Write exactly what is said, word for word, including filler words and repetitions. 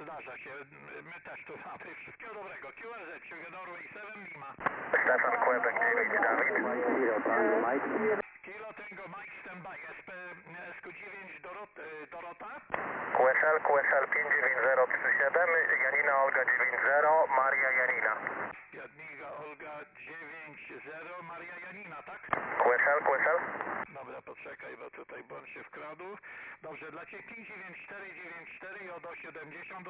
zdarza się. My też tu mamy. Wszystkiego dobrego. Q R Z, Sugar Norway siedem Lima. Stefan Quebec dziewięć Dawid. Kilo Tango Mike standby. S P S Q dziewięć Dorot, Dorota. Q S L, Q S L pięć dziewięć zero trzy siedem, Janina Olga dziewięć zero, Maria Janina. Jadwiga Olga dziewięć zero, Maria Janina, tak? Q S L, Q S L. Dobra, poczekaj, bo tutaj błąd się wkradł. Dobrze, dla Ciebie pięć dziewięć cztery dziewięć cztery J O siedemdziesiąt